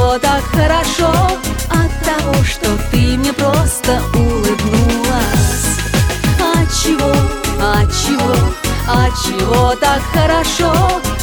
Отчего так хорошо? От того, что ты мне просто улыбнулась. Отчего, отчего, отчего так хорошо?